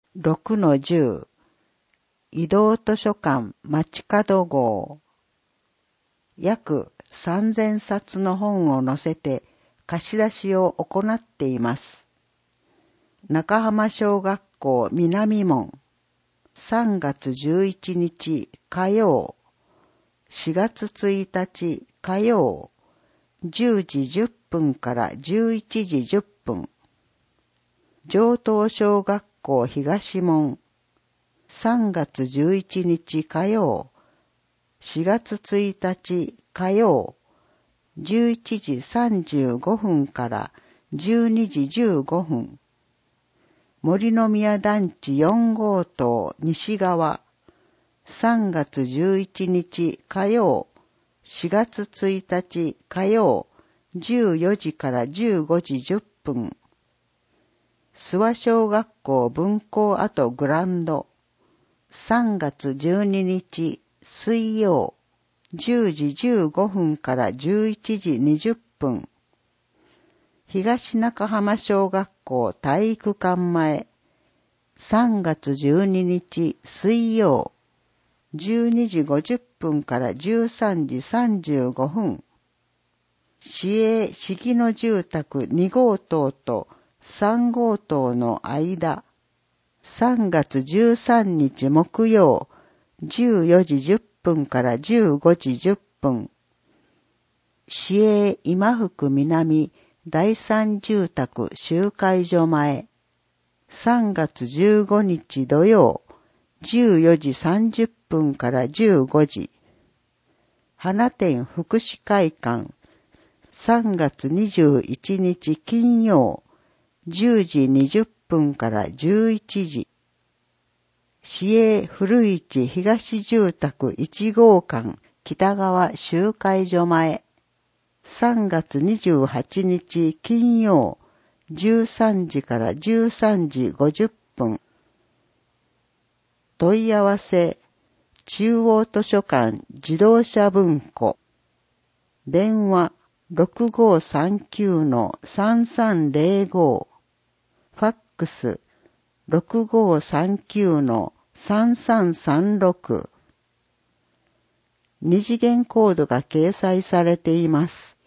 6-10移動図書館街角号約3000冊の本を載せて貸し出しを行っています。中浜小学校南門3月11日火曜、4月1日火曜、10時10分から11時10分。上東小学校東門3月11日火曜、4月1日火曜、11時35分から12時15分。森の宮団地4号棟西側3月11日火曜、4月1日火曜、14時から15時10分。諏訪小学校分校跡グランド3月12日水曜、10時15分から11時20分。東中浜小学校体育館前3月12日水曜、12時50分から13時35分。市営四季野住宅2号棟と3号棟の間3月13日木曜、14時10分から15時10分。市営今福南第三住宅集会所前3月15日土曜、14時30分から15時。花店福祉会館3月21日金曜、10時20分から11時。市営古市東住宅1号館北川集会所前3月28日金曜、13時から13時50分。問い合わせ中央図書館自動車文庫電話6539-3305ファックス6539-3336二次元コードが掲載されています。